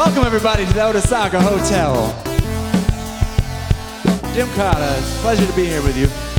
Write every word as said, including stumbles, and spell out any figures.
Welcome everybody to the Otasaka Hotel. Jim Cotta, it's a pleasure to be here with you.